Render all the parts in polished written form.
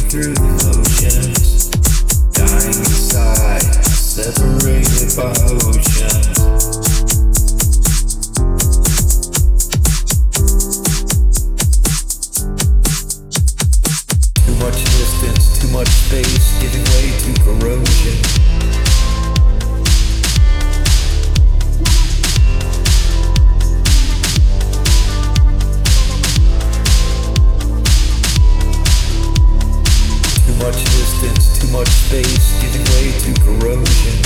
through the motions, dying inside, separated by oceans. Too much distance, too much space, giving way to corrosion. Too much distance, too much space, giving way to corrosion.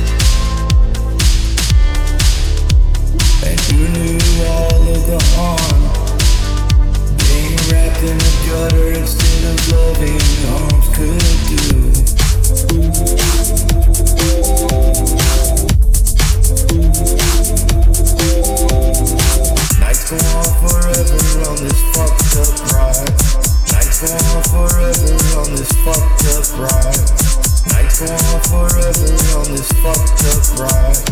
And who knew all of the harm? Being wrapped in the gutter instead of loving arms could do. Nights go on forever on this fucked up ride. Nights go on forever on this fucked up ride. Nights go on forever on this fucked up ride.